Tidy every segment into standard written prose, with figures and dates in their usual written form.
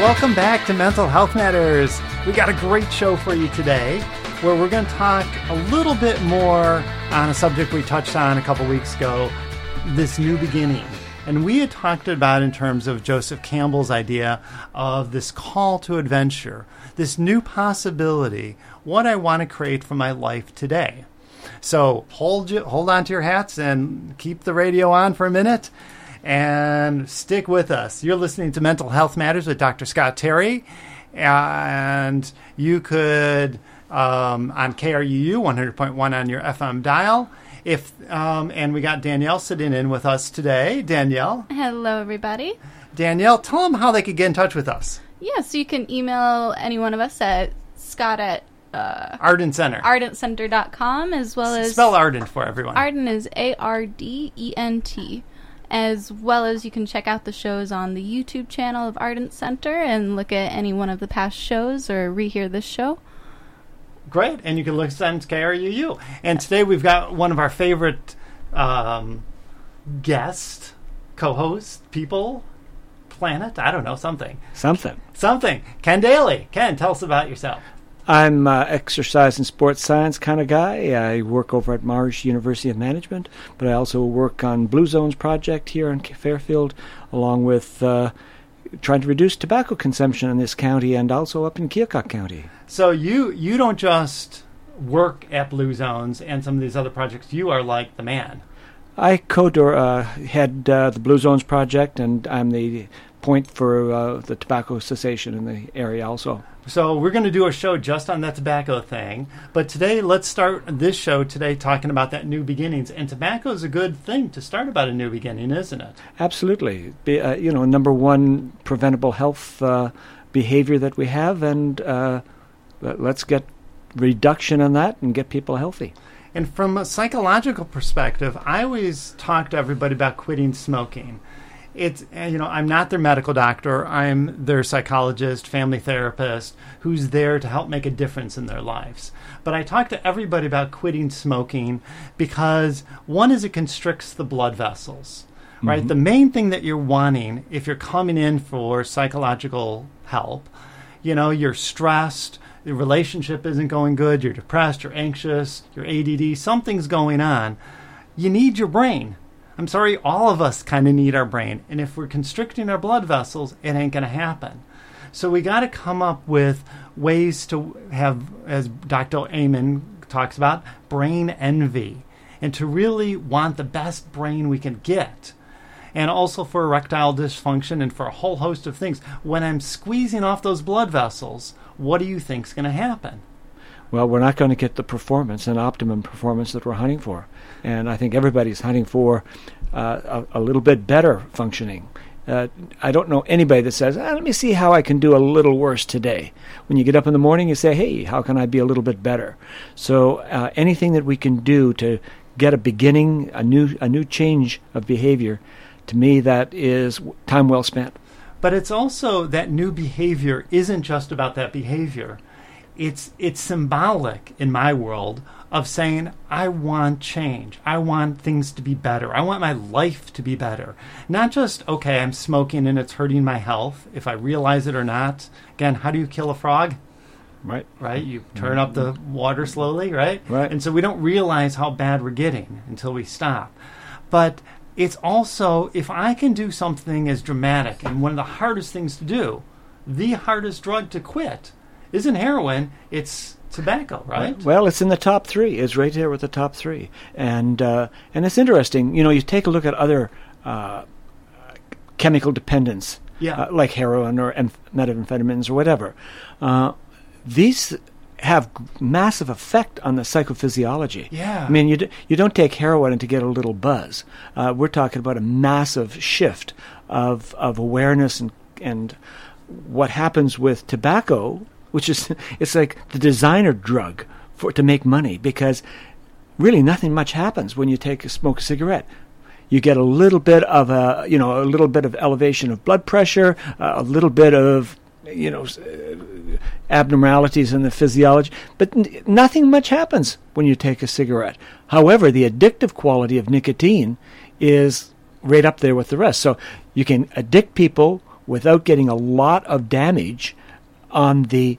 welcome back to Mental Health Matters. We got a great show for you today where we're going to talk a little bit more on a subject we touched on a couple weeks ago, this new beginning. And we had talked about in terms of Joseph Campbell's idea of this call to adventure, this new possibility, what I want to create for my life today. So hold on to your hats and keep the radio on for a minute and stick with us. You're listening to Mental Health Matters with Dr. Scott Terry, and you could on KRUU 100.1 on your FM dial. And we got Danielle sitting in with us today. Danielle. Hello, everybody. Danielle, tell them how they could get in touch with us. Yes, you can email any one of us at Scott at Ardent Center. ArdentCenter.com, as well as... Spell Ardent for everyone. Ardent is Ardent. As well as you can check out the shows on the YouTube channel of Ardent Center and look at any one of the past shows or rehear this show. Great, and you can listen to KRUU. And today we've got one of our favorite guest, co-host, people, planet, I don't know, something. Ken Daly. Ken, tell us about yourself. I'm exercise and sports science kind of guy. I work over at Marsh University of Management, but I also work on Blue Zones project here in Fairfield, along with trying to reduce tobacco consumption in this county and also up in Keokuk County. So you don't just work at Blue Zones and some of these other projects. You are like the man. I head the Blue Zones project, and I'm the point for the tobacco cessation in the area also. So we're going to do a show just on that tobacco thing. But today, let's start this show today talking about that new beginnings. And tobacco is a good thing to start about a new beginning, isn't it? Absolutely. Number one preventable health behavior that we have, and let's get reduction in that and get people healthy. And from a psychological perspective, I always talk to everybody about quitting smoking. It's, I'm not their medical doctor. I'm their psychologist, family therapist, who's there to help make a difference in their lives. But I talk to everybody about quitting smoking because, one is it constricts the blood vessels, right? Mm-hmm. The main thing that you're wanting, if you're coming in for psychological help, you're stressed, the relationship isn't going good, you're depressed, you're anxious, you're ADD, something's going on. You need your brain. I'm sorry, all of us kind of need our brain. And if we're constricting our blood vessels, it ain't going to happen. So we got to come up with ways to have, as Dr. Amen talks about, brain envy. And to really want the best brain we can get. And also for erectile dysfunction and for a whole host of things. When I'm squeezing off those blood vessels, what do you think's going to happen? Well, we're not going to get the performance and optimum performance that we're hunting for. And I think everybody's hunting for a little bit better functioning. I don't know anybody that says, let me see how I can do a little worse today. When you get up in the morning, you say, hey, how can I be a little bit better? So anything that we can do to get a beginning, a new change of behavior, to me, that is time well spent. But it's also that new behavior isn't just about that behavior. It's symbolic in my world of saying, I want change. I want things to be better. I want my life to be better. Not just, okay, I'm smoking and it's hurting my health, if I realize it or not. Again, how do you kill a frog? Right. You turn up the water slowly, right? And so we don't realize how bad we're getting until we stop. But it's also, if I can do something as dramatic, and one of the hardest things to do, the hardest drug to quit, isn't heroin, it's tobacco, right? Well, it's in the top three. It's right there with the top three. And it's interesting. You take a look at other chemical dependence, like heroin or methamphetamines or whatever. These have massive effect on the psychophysiology. Yeah. I mean, you don't take heroin to get a little buzz. We're talking about a massive shift of awareness and what happens with tobacco, which is, it's like the designer drug to make money, because really nothing much happens when you smoke a cigarette. You get a little bit of a little bit of elevation of blood pressure, a little bit of abnormalities in the physiology, but nothing much happens when you take a cigarette. However, the addictive quality of nicotine is right up there with the rest. So you can addict people without getting a lot of damage on the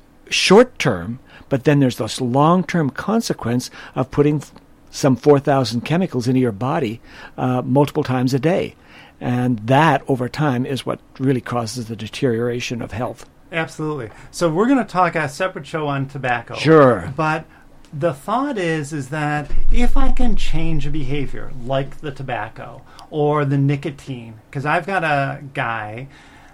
short term, but then there's this long-term consequence of putting some 4,000 chemicals into your body multiple times a day. And that, over time, is what really causes the deterioration of health. Absolutely. So we're going to talk a separate show on tobacco. Sure. But the thought is that if I can change a behavior like the tobacco or the nicotine, because I've got a guy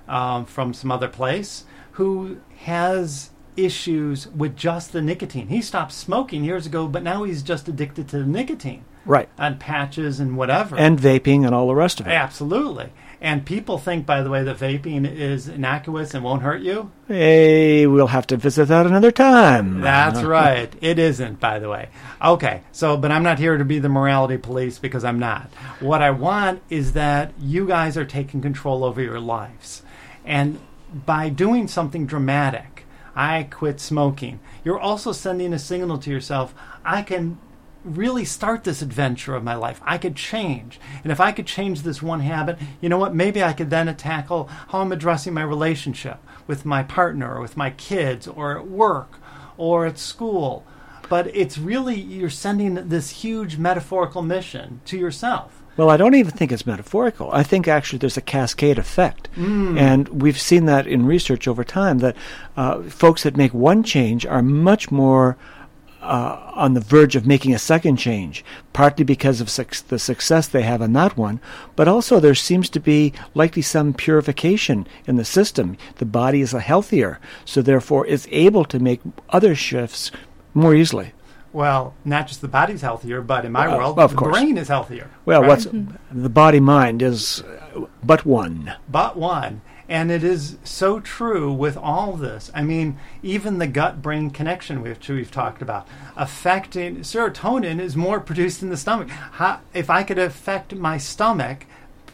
from some other place who has issues with just the nicotine. He stopped smoking years ago, but now he's just addicted to the nicotine. Right. On patches and whatever. And vaping and all the rest of it. Absolutely. And people think, by the way, that vaping is innocuous and won't hurt you. Hey, we'll have to visit that another time. That's right. It isn't, by the way. Okay, but I'm not here to be the morality police because I'm not. What I want is that you guys are taking control over your lives. And by doing something dramatic, I quit smoking, you're also sending a signal to yourself, I can really start this adventure of my life. I could change. And if I could change this one habit, you know what? Maybe I could then tackle how I'm addressing my relationship with my partner or with my kids or at work or at school. But it's really, you're sending this huge metaphorical mission to yourself. Well, I don't even think it's metaphorical. I think actually there's a cascade effect. And we've seen that in research over time, that folks that make one change are much more on the verge of making a second change, partly because of the success they have on that one, but also there seems to be likely some purification in the system. The body is healthier, so therefore it's able to make other shifts more easily. Well, not just the body's healthier, but in my world, of the course. brain is healthier. Well, right? The body-mind is but one. But one. And it is so true with all this. I mean, even the gut-brain connection, which we've talked about, affecting serotonin is more produced in the stomach. If I could affect my stomach,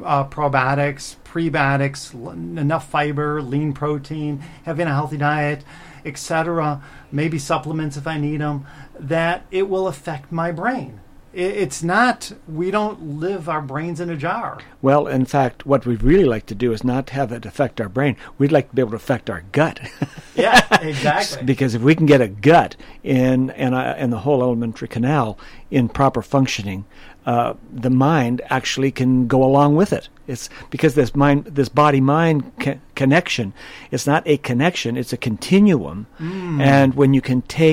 probiotics, prebiotics, enough fiber, lean protein, having a healthy diet, etc., maybe supplements if I need them, that it will affect my brain. It's not, we don't live our brains in a jar. Well, in fact, what we'd really like to do is not have it affect our brain. We'd like to be able to affect our gut. Yeah, exactly. Because if we can get a gut and the whole alimentary canal in proper functioning, the mind actually can go along with it. It's because this body-mind connection, it's not a connection, it's a continuum. And when you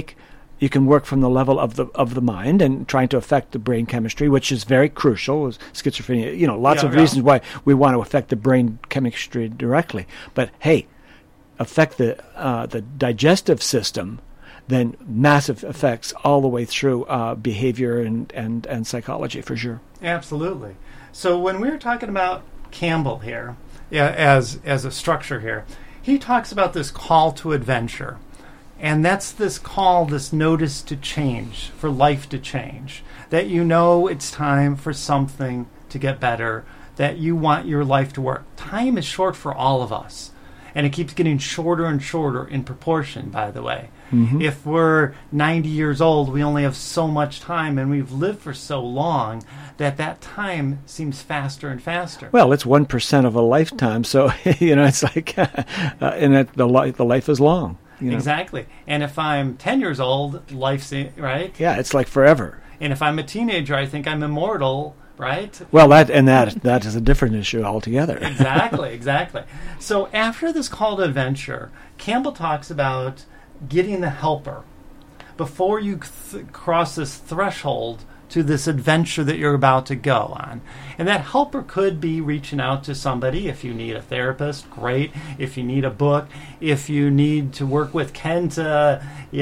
can work from the level of the mind and trying to affect the brain chemistry, which is very crucial. Schizophrenia, lots of reasons why we want to affect the brain chemistry directly. But hey, affect the digestive system, then massive effects all the way through behavior and psychology for sure. Absolutely. So when we were talking about Campbell here, as a structure here, he talks about this call to adventure. And that's this call, this notice to change, for life to change. That you know it's time for something to get better, that you want your life to work. Time is short for all of us. And it keeps getting shorter and shorter in proportion, by the way. Mm-hmm. If we're 90 years old, we only have so much time, and we've lived for so long that time seems faster and faster. Well, it's 1% of a lifetime, so it's like, and the life is long. Exactly. And if I'm 10 years old, life's, right? Yeah, it's like forever. And if I'm a teenager, I think I'm immortal, right? Well, that is a different issue altogether. Exactly. So after this call to adventure, Campbell talks about getting the helper before you cross this threshold to this adventure that you're about to go on. And that helper could be reaching out to somebody. If you need a therapist, great. If you need a book, if you need to work with Ken to,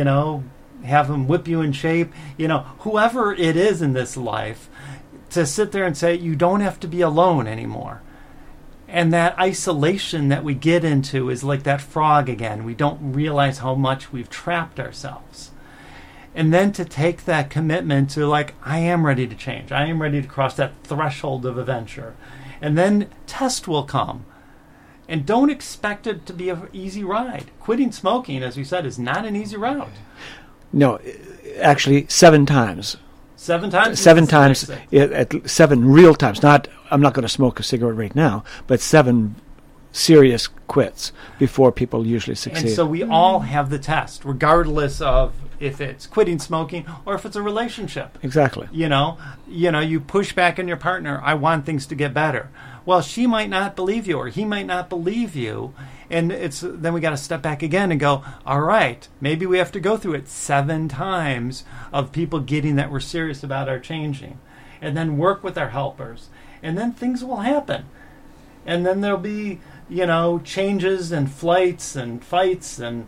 have him whip you in shape, whoever it is in this life, to sit there and say, you don't have to be alone anymore. And that isolation that we get into is like that frog again. We don't realize how much we've trapped ourselves. And then to take that commitment to I am ready to change. I am ready to cross that threshold of adventure. And then test will come. And don't expect it to be an easy ride. Quitting smoking, as we said, is not an easy route. No, actually 7 times. 7 times? 7 times, at 7 real times. I'm not going to smoke a cigarette right now, but 7 serious quits before people usually succeed. And so we all have the test, regardless of if it's quitting smoking or if it's a relationship. Exactly. You push back on your partner, I want things to get better. Well, she might not believe you or he might not believe you. And then we got to step back again and go, all right, maybe we have to go through it 7 times of people getting that we're serious about our changing. And then work with our helpers. And then things will happen. And then there'll be, changes and flights and fights and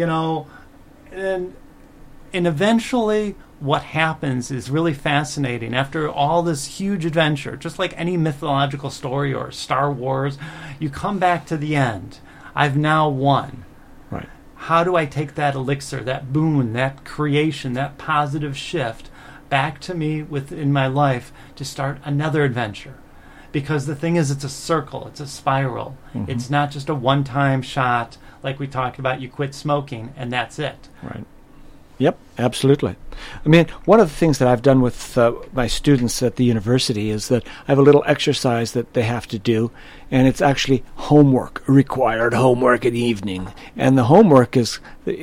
eventually what happens is really fascinating. After all this huge adventure, just like any mythological story or Star Wars, you come back to the end. I've now won. Right. How do I take that elixir, that boon, that creation, that positive shift back to me within my life to start another adventure? Because the thing is, it's a circle, it's a spiral. Mm-hmm. It's not just a one-time shot like we talked about, you quit smoking and that's it. Right. Yep, absolutely. I mean, one of the things that I've done with my students at the university is that I have a little exercise that they have to do, and it's actually homework, required homework in the evening. And the homework is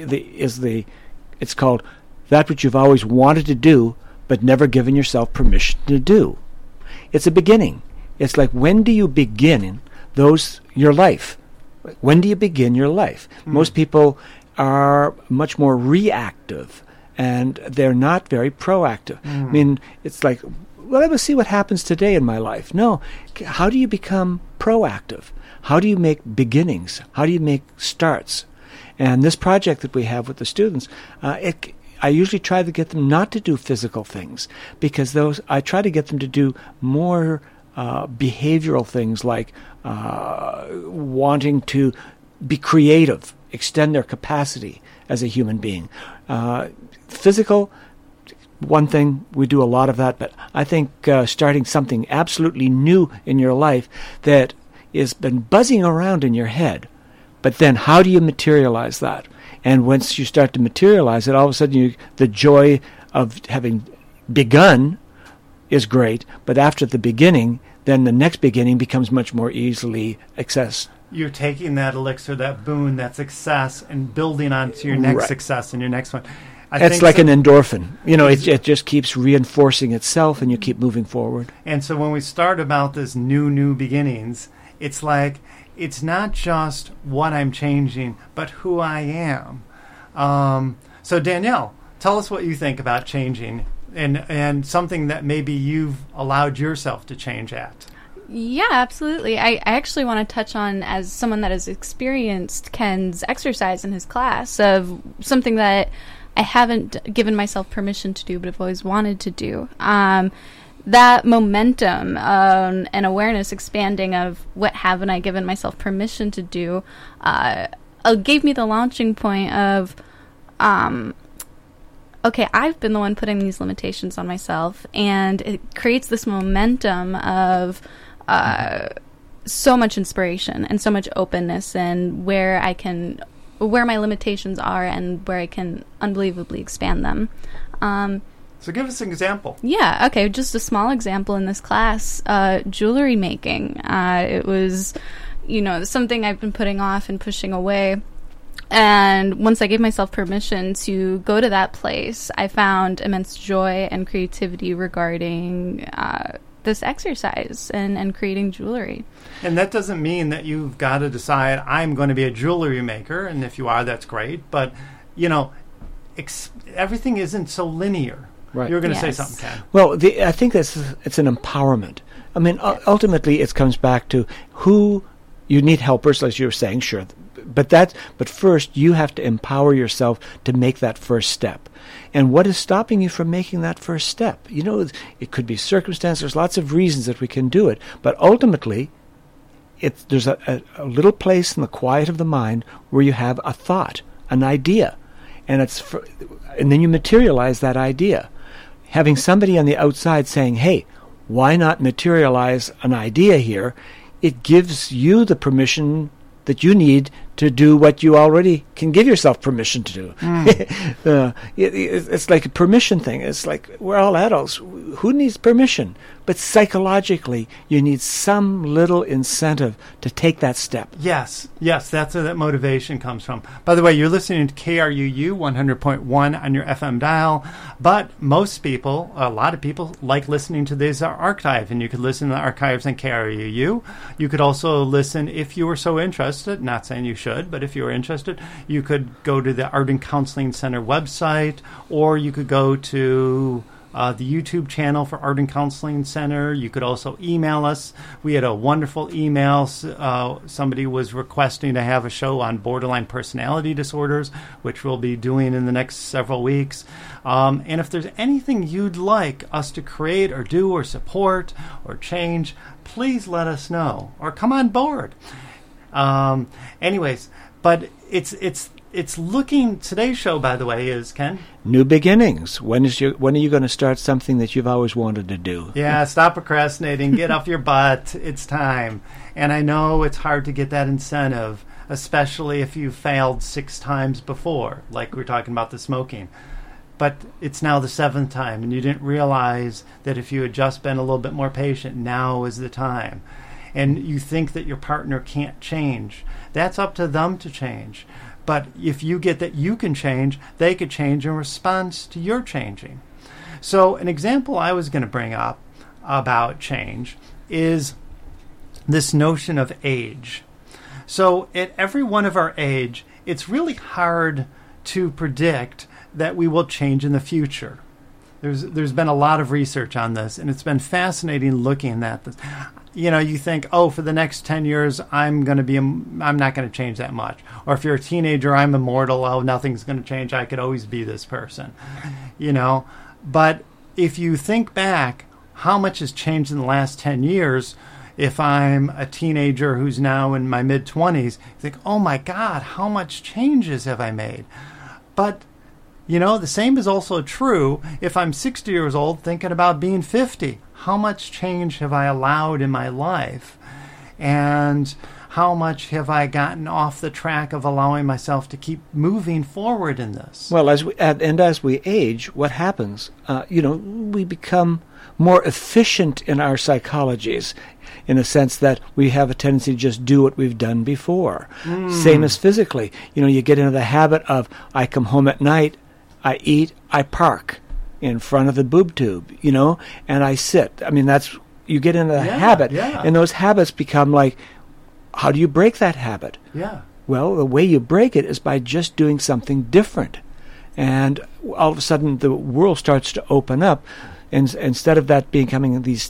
it's called that which you've always wanted to do but never given yourself permission to do. It's a beginning. It's like, when do you begin your life? When do you begin your life? Mm. Most people are much more reactive, and they're not very proactive. I mean, it's like, well, let me see what happens today in my life. No, how do you become proactive? How do you make beginnings? How do you make starts? And this project that we have with the students, I usually try to get them not to do physical things, because I try to get them to do more behavioral things, like wanting to be creative, extend their capacity as a human being. Physical, one thing, we do a lot of that, but I think starting something absolutely new in your life that has been buzzing around in your head, but then how do you materialize that? And once you start to materialize it, all of a sudden the joy of having begun is great, but after the beginning, then the next beginning becomes much more easily accessed. You're taking that elixir, that boon, that success, and building onto your next success and your next one. It's like an endorphin. It just keeps reinforcing itself, and you keep moving forward. And so when we start about this new beginnings, it's like, it's not just what I'm changing, but who I am. So Danielle, tell us what you think about changing and something that maybe you've allowed yourself to change at. Yeah, absolutely. I actually want to touch on, as someone that has experienced Ken's exercise in his class, of something that I haven't given myself permission to do, but I've always wanted to do. That momentum and awareness expanding of what haven't I given myself permission to do gave me the launching point of, okay, I've been the one putting these limitations on myself, and it creates this momentum of so much inspiration and so much openness, and where my limitations are and where I can unbelievably expand them. So give us an example. Yeah, okay, just a small example in this class, jewelry making. It was, something I've been putting off and pushing away. And once I gave myself permission to go to that place, I found immense joy and creativity regarding this exercise and creating jewelry. And that doesn't mean that you've got to decide, I'm going to be a jewelry maker, and if you are, that's great. But, everything isn't so linear. Right. You were going to say something, Ken. Well, I think it's an empowerment. I mean, ultimately, it comes back to who you need helpers, as you were saying, sure. But first, you have to empower yourself to make that first step. And what is stopping you from making that first step? It could be circumstance. There's lots of reasons that we can do it. But ultimately, there's a little place in the quiet of the mind where you have a thought, an idea. And then you materialize that idea. Having somebody on the outside saying, hey, why not materialize an idea here? It gives you the permission that you need to do what you already can give yourself permission to do. It's like a permission thing. It's like we're all adults. Who needs permission? But psychologically, you need some little incentive to take that step. Yes, that's where that motivation comes from. By the way, you're listening to KRUU 100.1 on your FM dial, but most people, a lot of people, like listening to this archive, and you could listen to the archives on KRUU. You could also listen, if you were so interested, not saying you should, but if you were interested, you could go to the Arden Counseling Center website, or you could go to the YouTube channel for Arden Counseling Center. You could also email us. We had a wonderful email. Somebody was requesting to have a show on borderline personality disorders, which we'll be doing in the next several weeks. And if there's anything you'd like us to create or do or support or change, please let us know or come on board. Anyways, but it's looking. Today's show, by the way, is Ken. New beginnings. When are you going to start something that you've always wanted to do? Yeah, stop procrastinating. Get off your butt. It's time. And I know it's hard to get that incentive, especially if you failed 6 times before, like we were talking about the smoking. But it's now the 7th time, and you didn't realize that if you had just been a little bit more patient, now is the time. And you think that your partner can't change. That's up to them to change. But if you get that you can change, they could change in response to your changing. So an example I was going to bring up about change is this notion of age. So at every one of our age, it's really hard to predict that we will change in the future. There's been a lot of research on this, and it's been fascinating looking at this. You know, you think, oh, for the next 10 years, I'm not going to change that much. Or if you're a teenager, I'm immortal. Oh, nothing's going to change. I could always be this person. You know, but if you think back, how much has changed in the last 10 years? If I'm a teenager who's now in my mid-20s, you think, oh my God, how much changes have I made? But you know, the same is also true if I'm 60 years old thinking about being 50. How much change have I allowed in my life? And how much have I gotten off the track of allowing myself to keep moving forward in this? Well, as we age, what happens? We become more efficient in our psychologies, in a sense that we have a tendency to just do what we've done before. Same as physically. You know, you get into the habit of, I come home at night, I eat, I park in front of the boob tube, you know, and I sit. I mean, you get into the habit. Yeah. And those habits become like, how do you break that habit? Yeah. Well, the way you break it is by just doing something different. And all of a sudden, the world starts to open up. And instead of that becoming these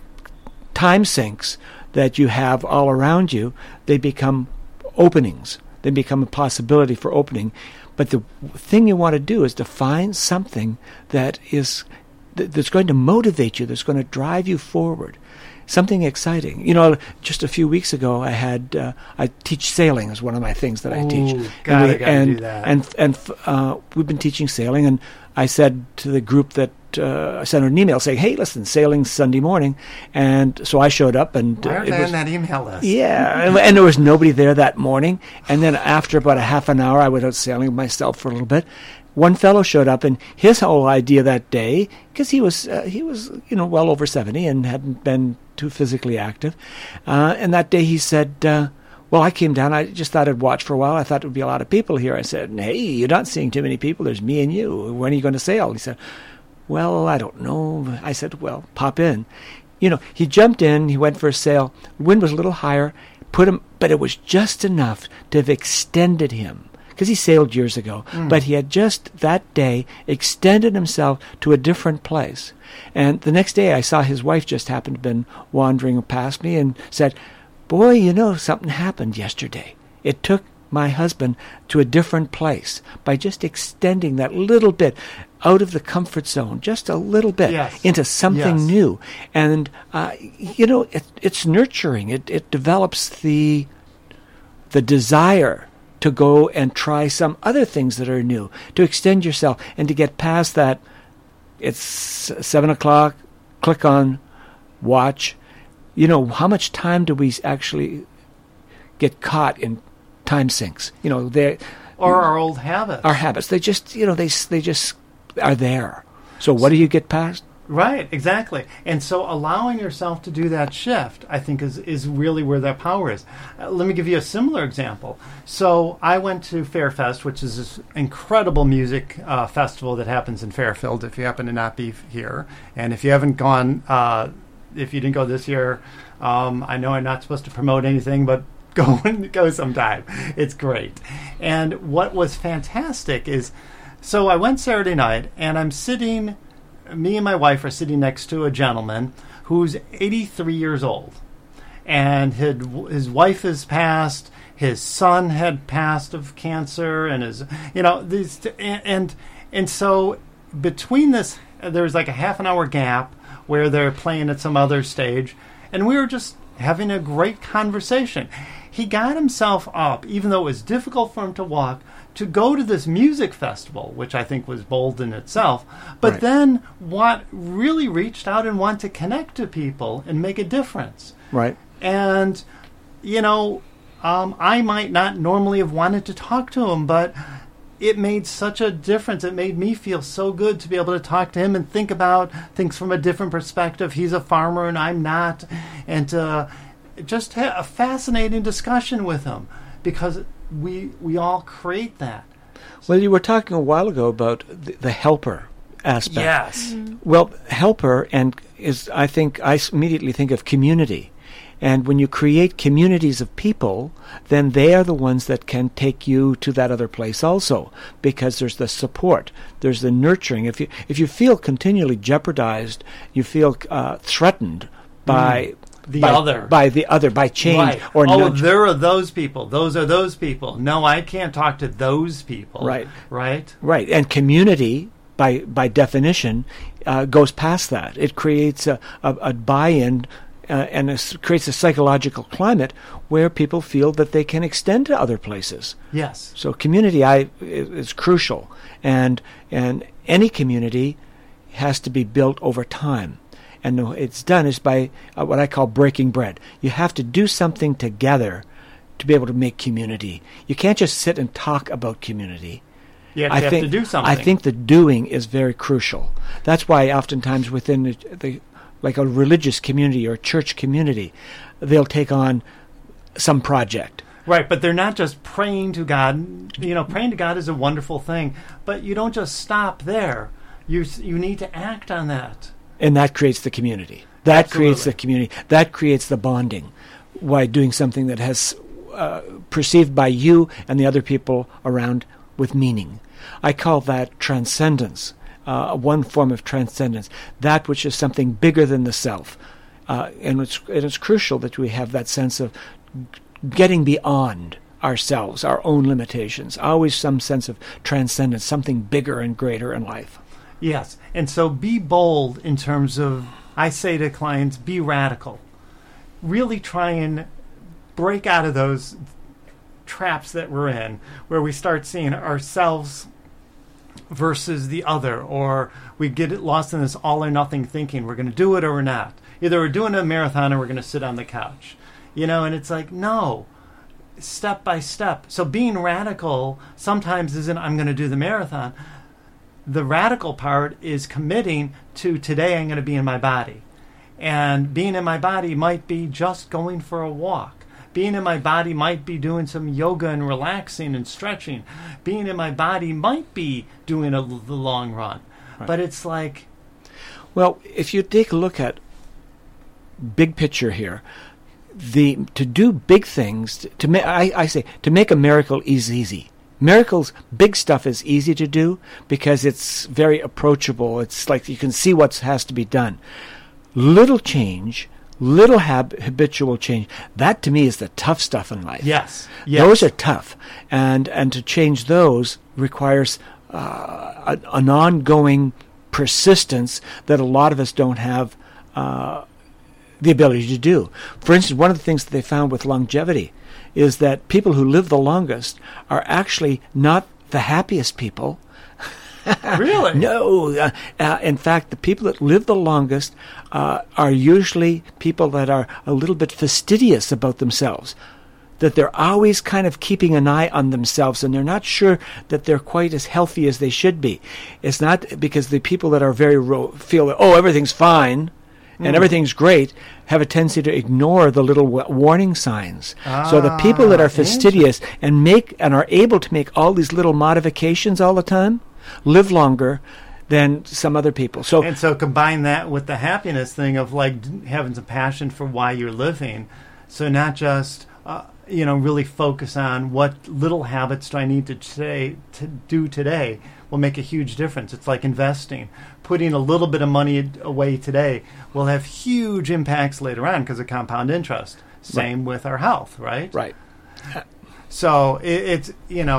time sinks that you have all around you, they become openings. They become a possibility for opening. But the thing you want to do is to find something that's going to motivate you, that's going to drive you forward, something exciting. You know, just a few weeks ago, I teach sailing is one of my things that I teach. Gotta do that. And we've been teaching sailing, and I said to the group that I sent an email saying, "Hey, listen, sailing's Sunday morning," and so I showed up, and why are they on that email list? Yeah, and there was nobody there that morning. And then after about a half an hour, I went out sailing myself for a little bit. One fellow showed up, and his whole idea that day, because he was well over 70 and hadn't been too physically active, and that day he said, well, I came down. I just thought I'd watch for a while. I thought there would be a lot of people here. I said, hey, you're not seeing too many people. There's me and you. When are you going to sail? He said, well, I don't know. I said, well, pop in. You know, he jumped in. He went for a sail. The wind was a little higher, but it was just enough to have extended him, because he sailed years ago. But he had just that day extended himself to a different place. And the next day I saw his wife just happened to have been wandering past me and said, boy, you know, something happened yesterday. It took my husband to a different place by just extending that little bit out of the comfort zone, just a little bit, into something new. And, it's nurturing. It develops the desire to go and try some other things that are new, to extend yourself and to get past that. It's 7 o'clock, click on watch. You know, how much time do we actually get caught in time sinks. You know, they Or our old habits. our habits. They just, you know, they just are there. So what do you get past? Right, exactly. And so allowing yourself to do that shift, I think, is really where that power is. Let me give you a similar example. So I went to Fairfest, which is this incredible music festival that happens in Fairfield, if you happen to not be here. And if you haven't gone, if you didn't go this year, I know I'm not supposed to promote anything, but go sometime. It's great. And what was fantastic is, so I went Saturday night, and me and my wife are sitting next to a gentleman who's 83 years old. And his wife has passed, his son had passed of cancer, and and so between this, there was like a half an hour gap where they're playing at some other stage, and we were just having a great conversation. He got himself up, even though it was difficult for him to walk, to go to this music festival, which I think was bold in itself, but Right. then really reached out and wanted to connect to people and make a difference. Right. And, I might not normally have wanted to talk to him, but it made such a difference. It made me feel so good to be able to talk to him and think about things from a different perspective. He's a farmer and I'm not. And just have a fascinating discussion with him, because we all create that. Well, you were talking a while ago about the helper aspect. Yes. Well, helper I immediately think of community. And when you create communities of people, then they are the ones that can take you to that other place also, because there's the support, there's the nurturing. If you feel continually jeopardized, you feel threatened by by change, Right. or nudge. There are those people. Those are those people. No, I can't talk to those people. Right. Right. Right, and community, by definition, goes past that. It creates a buy-in, and creates a psychological climate where people feel that they can extend to other places. Yes. So community is crucial, and any community has to be built over time. And it's done is by what I call breaking bread. You have to do something together to be able to make community. You can't just sit and talk about community. You have to do something. I think the doing is very crucial. That's why oftentimes within like a religious community or a church community, they'll take on some project. Right, but they're not just praying to God. Praying to God is a wonderful thing, but you don't just stop there. You need to act on that. And that creates the community. That Absolutely. creates the community. That creates the bonding. Why doing something that has perceived by you and the other people around with meaning. I call that transcendence. One form of transcendence, that which is something bigger than the self. And it's crucial that we have that sense of getting beyond ourselves, our own limitations, always some sense of transcendence, something bigger and greater in life. Yes, and so be bold in terms of, I say to clients, be radical. Really try and break out of those traps that we're in, where we start seeing ourselves versus the other, or we get lost in this all or nothing thinking. We're going to do it or we're not. Either we're doing a marathon or we're going to sit on the couch. And it's like, no, step by step. So being radical sometimes isn't, I'm going to do the marathon. The radical part is committing to, today I'm going to be in my body. And being in my body might be just going for a walk. Being in my body might be doing some yoga and relaxing and stretching. Being in my body might be doing the long run. Right. But it's like... Well, if you take a look at big picture here, to do big things, I say, to make a miracle is easy. Miracles, big stuff is easy to do because it's very approachable. It's like you can see what has to be done. Little change, little habitual change, that to me is the tough stuff in life. Yes. Those are tough. And to change those requires an ongoing persistence that a lot of us don't have the ability to do. For instance, one of the things that they found with longevity is that people who live the longest are actually not the happiest people. Really? No. In fact, the people that live the longest are usually people that are a little bit fastidious about themselves. that they're always kind of keeping an eye on themselves, and they're not sure that they're quite as healthy as they should be. It's not because the people that are feel that, oh, everything's fine and everything's great, have a tendency to ignore the little warning signs. So the people that are fastidious and are able to make all these little modifications all the time live longer than some other people. And so combine that with the happiness thing of like having some passion for why you're living. So not just really focus on what little habits do I need to do today will make a huge difference. It's like investing. Putting a little bit of money away today will have huge impacts later on because of compound interest. Same with our health, right? Right. So it's,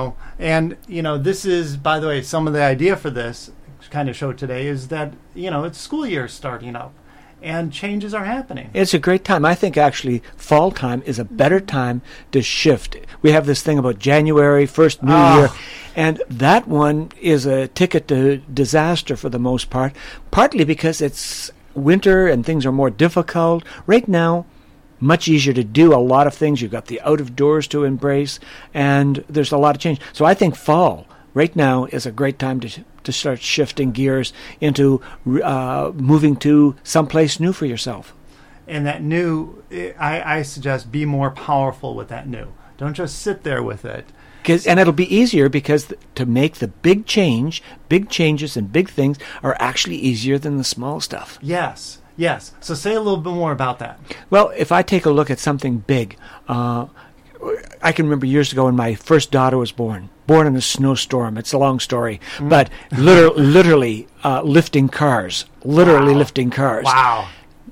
this is, by the way, some of the idea for this kind of show today is that, it's school year starting up and changes are happening. It's a great time. I think actually fall time is a better time to shift. We have this thing about January, first new year, and that one is a ticket to disaster for the most part, partly because it's winter and things are more difficult. Right now, much easier to do a lot of things. You've got the out of doors to embrace, and there's a lot of change. So I think fall right now is a great time to start shifting gears into moving to someplace new for yourself. And that new, I suggest be more powerful with that new. Don't just sit there with it. And it'll be easier because to make the big changes and big things are actually easier than the small stuff. Yes. So say a little bit more about that. Well, if I take a look at something big, I can remember years ago when my first daughter was born in a snowstorm. It's a long story, but literally lifting cars. Lifting cars. Wow.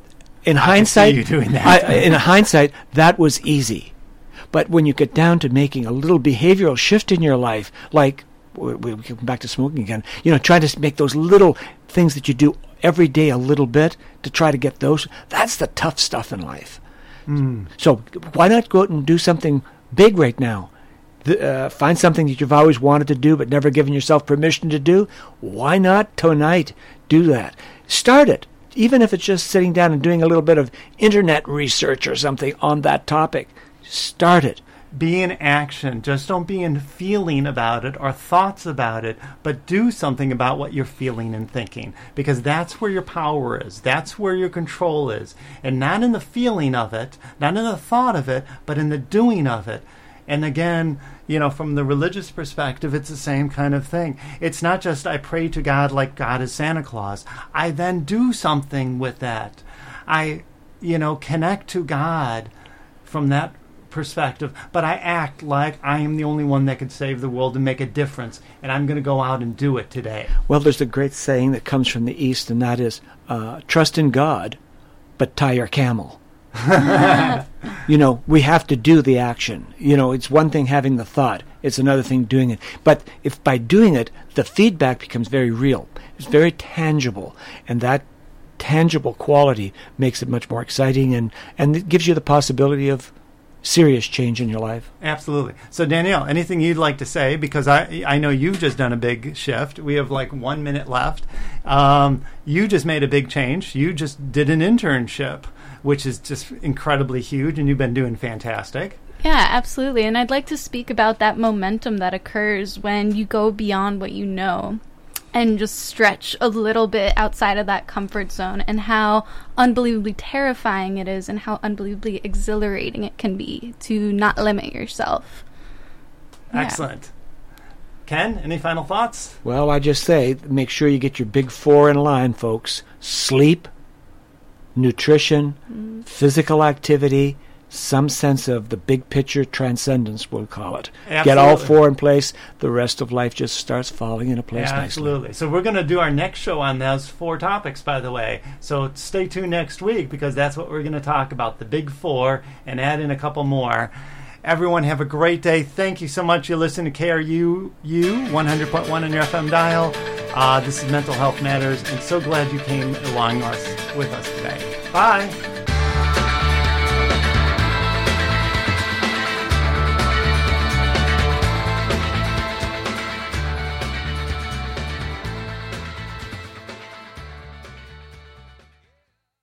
In hindsight, you doing that. In hindsight, that was easy. But when you get down to making a little behavioral shift in your life, like we come back to smoking again, trying to make those little things that you do every day a little bit to try to get those, that's the tough stuff in life. So why not go out and do something big right now? Find something that you've always wanted to do but never given yourself permission to do. Why not tonight do that? Start it, even if it's just sitting down and doing a little bit of internet research or something on that topic. Start it. Be in action. Just don't be in feeling about it or thoughts about it, but do something about what you're feeling and thinking, because that's where your power is. That's where your control is. And not in the feeling of it, not in the thought of it, but in the doing of it. And again, from the religious perspective, it's the same kind of thing. It's not just I pray to God like God is Santa Claus. I then do something with that. I, connect to God from that perspective, but I act like I am the only one that could save the world and make a difference, and I'm going to go out and do it today. Well, there's a great saying that comes from the East, and that is, trust in God, but tie your camel. We have to do the action. It's one thing having the thought. It's another thing doing it. But if by doing it, the feedback becomes very real. It's very tangible. And that tangible quality makes it much more exciting and it gives you the possibility of serious change in your life. Absolutely. So Danielle, anything you'd like to say? Because I know you've just done a big shift. We have like 1 minute left. You just made a big change. You just did an internship, which is just incredibly huge, and you've been doing fantastic. Yeah, absolutely. And I'd like to speak about that momentum that occurs when you go beyond what you know and just stretch a little bit outside of that comfort zone, and how unbelievably terrifying it is and how unbelievably exhilarating it can be to not limit yourself. Yeah. Excellent. Ken, any final thoughts? Well, I just say, make sure you get your big 4 in line, folks. Sleep, nutrition, physical activity, some sense of the big picture transcendence, we'll call it. Absolutely. Get all 4 in place, the rest of life just starts falling into place nicely. Absolutely. So we're going to do our next show on those 4 topics, by the way. So stay tuned next week, because that's what we're going to talk about, the big 4, and add in a couple more. Everyone have a great day. Thank you so much. You listen to KRUU 100.1 on your FM dial. This is Mental Health Matters, and so glad you came along with us today. Bye.